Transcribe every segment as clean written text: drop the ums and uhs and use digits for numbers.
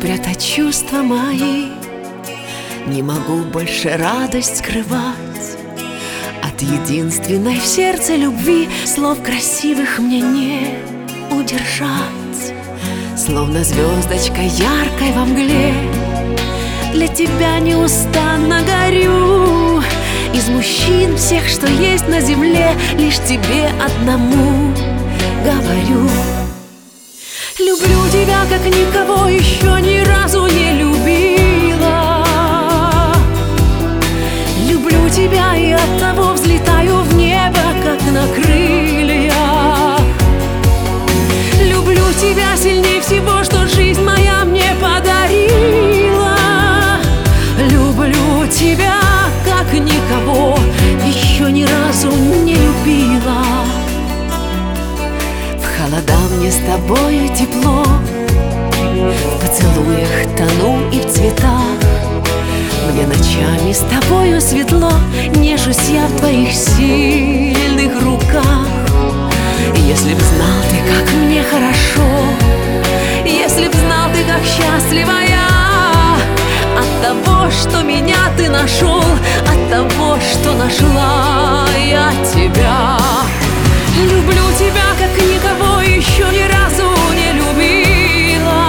спрятать чувства мои, не могу больше радость скрывать. От единственной в сердце любви слов красивых мне не удержать. Словно звездочка яркой во мгле, для тебя неустанно горю. Из мужчин всех, что есть на земле, лишь тебе одному говорю: люблю тебя, как никого еще ни разу не любила. Люблю тебя, и оттого взлетаю в небо, как на крыльях. Люблю тебя сильнее всего, что жизнь моя мне подарила. Люблю тебя, как никого еще ни разу не любила. В холода мне с тобою тепло, в поцелуях тону и в цветах. Мне ночами с тобою светло, нежусь я в твоих сильных руках. Если б знал ты, как мне хорошо, если б знал ты, как счастлива я от того, что меня ты нашел, от того, что нашла я тебя. Люблю тебя, как никого еще ни разу не любила.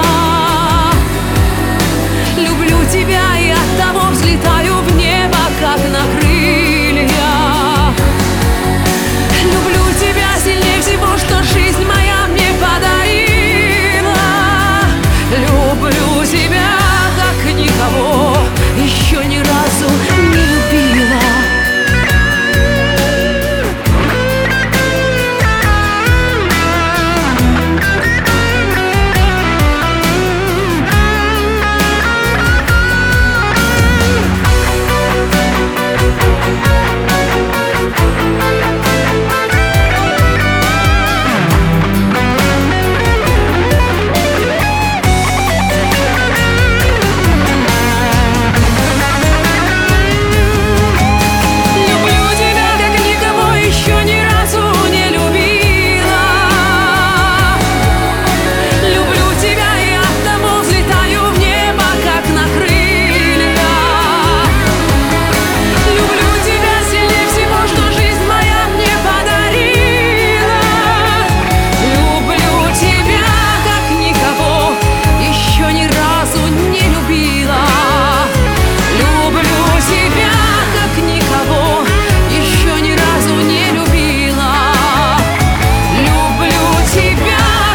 Люблю тебя, и оттого взлетаю в небо, как на крыльях. Люблю тебя сильнее всего, что жизнь моя мне подарила. Люблю тебя, как никого еще ни разу не любила.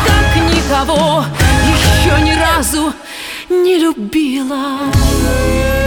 Еще ни разу не любила.